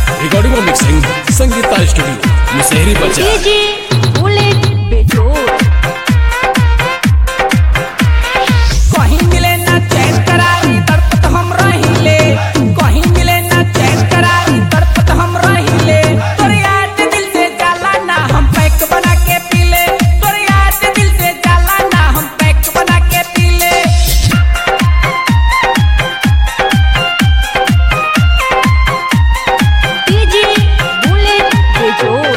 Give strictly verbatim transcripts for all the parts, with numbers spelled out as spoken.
Recording और mixing Sangeeta studio Musehri बाजार। Bullet बेजोड़ कहीं मिले ना चैन करारी तड़पत हम रहिले, कहीं मिले ना चैन करारी तड़पत हम रहिले। तोरे याद दिल से जाला ना हम पैक बना के पीले, तोरे याद दिल से जाला ना हम पैक बना के पीले। डीजे बुलेट बेजोड़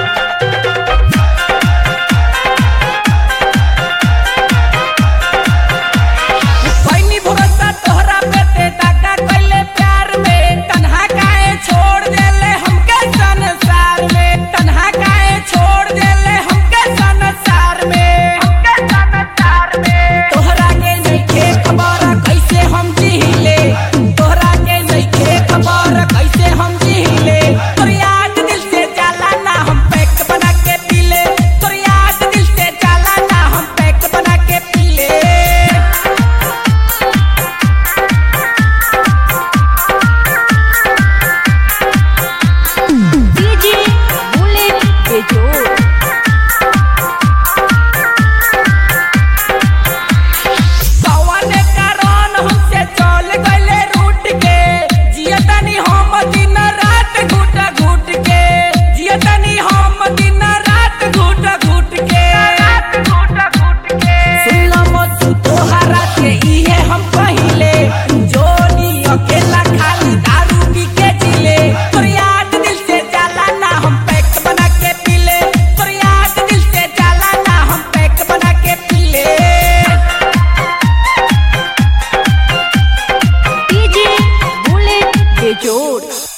पैनी भरोसा तोहरा पे ते टाका कइले प्यार में, तन्हा काहे छोड़ देले हमके संसार में, तन्हा काहे छोड़ देले हमके संसार में, हमके संसार में। तोहरा के नइखे खबर कैसे हम जीले, तोहरा के नइखे खबर कैसे हम जीले। तोर याद दिल से जाला ना हम पैक बना के पीले, तोर याद दिल से जाला ना हम पैक बना के पीले। डीजे बुलेट बेजोड़ कौने कारण हमसे चल गइले रूठ के, जियतनी हम दिन रात घुट घुट के, जियतनी हम दिन रात घुट घुट के, रात घुट घुट के। सुनला मत तोहरा के इहे हम पहिले, जोनी अकेला खाली दारू पी के जिले। तोर याद दिल से जाला ना हम पैक बना के पीले, तोर याद दिल से जाला ना हम पैक बना के पीले। डीजे बुलेट बेजोड़